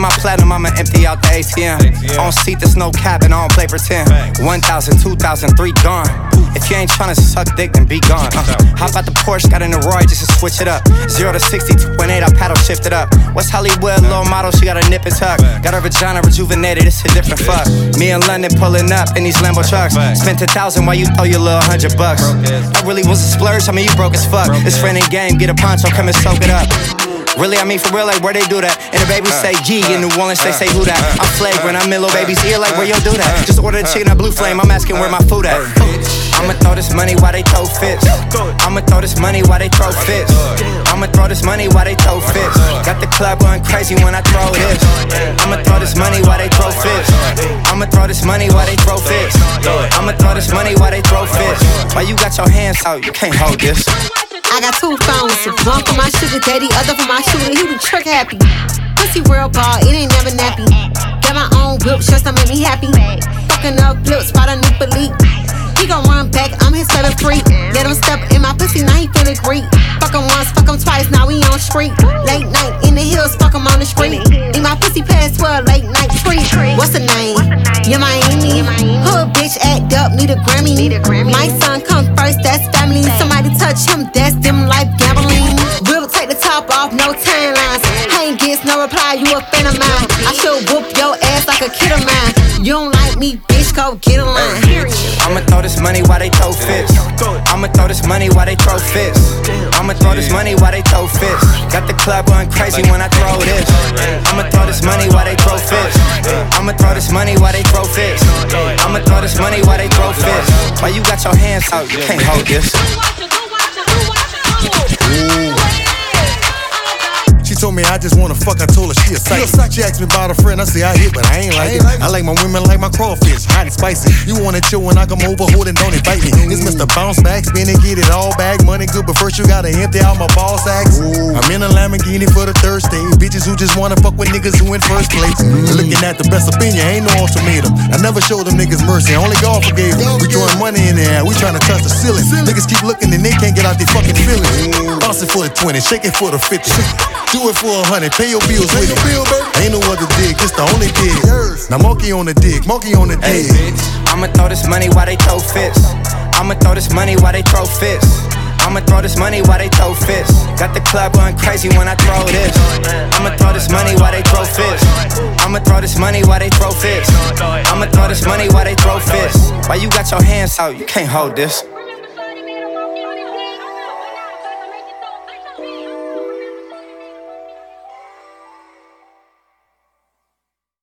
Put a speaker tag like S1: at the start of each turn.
S1: my platinum, I'ma empty out the ATM. On seat, there's no cap and I don't play pretend. 1,000, 2,000, 3 gone. If you ain't tryna suck dick, then be gone. Hop out the Porsche, got in the Roy just to switch it up. 0 to 60, 2.8, I paddle shift it up. West Hollywood, little model, she got a nip and tuck. Got her vagina rejuvenated, it's a different fuck. Me in London pulling up in these Lambo trucks. Spent 1,000 while you throw your little $100. That really was a splurge, I mean you broke as fuck. It's friend and game, get a poncho, come and soak it up. Really, I mean for real, like where they do that? And the baby say G, in New Orleans they say who that? I'm flagrant, I'm in Lil Baby's ear, like where yo do that? Just order the chicken at Blue Flame, I'm asking where my food at. I'ma throw this money while they throw fits. I'ma throw this money while they throw fits. I'ma throw this money while they throw fits. Got the club going crazy when I throw this. I'ma throw this money while they throw fits. I'ma throw this money while they throw fits. I'ma throw this money while they throw fits. While you got your hands out, you can't hold this.
S2: I got 2 phones, one for my sugar daddy, other for my shooter, he be trick happy. Pussy real ball, it ain't never nappy. Got my own whip, shirts that make me happy. Fucking up flips, spot a new elite. He gon' run back, I'm his favorite freak. Let him step in my pussy, now he feeling great. Fuck him once, fuck him twice, now we on street. Late night in the hills, fuck him on the street. Need my pussy past 12, late night treat. What's the name? Yeah, Miami. Hood bitch act up, need a Grammy. My son come first, that's family. Somebody touch him, that's them life gambling. We'll take the top off, no timelines. I ain't gets no reply, you a fan of mine. I should whoop your ass like a kid of mine. You don't like me, bitch, go get a line.
S1: I'ma throw this money while they throw fits. I'ma throw this money while they throw fits. I'ma throw this money while they throw fits. Got the club going crazy when I throw this. I'ma throw this money while they throw fits. I'ma throw this money while they throw fits. I'ma throw this money while they throw fits. While you got your hands out, you can't hold this.
S3: She told me I just wanna fuck, I told her she a psychic. She asked me about a friend, I say I hit, but I ain't like it. I like my women like my crawfish, hot and spicy. You wanna chill when I come over, hold and don't invite me. It's Mr. Bounce Back, spin and get it all back. Money good, but first you gotta empty out my ball sacks. I'm in a Lamborghini for the third stage. Bitches who just wanna fuck with niggas who in first place. Looking at the best opinion, ain't no ultimatum. I never showed them niggas mercy, only God forgave them. We throwing money in the air, we tryna touch the ceiling. Niggas keep looking and they can't get out their fucking feelings. Bounce it for the 20, shake it for the 50. Do it for 100, pay your bills with it. Ain't no other dig, it's the only dig. Now monkey on the dig, monkey on the dig.
S1: Hey, I'ma throw this money while they throw fits. I'ma throw this money while they throw fits. I'ma throw this money while they throw fits. Got the club going crazy when I throw this. I'ma throw this money while they throw fits. I'ma throw this money while they throw fits. I'ma throw this money while they throw fits. While you got your hands out, you can't hold this.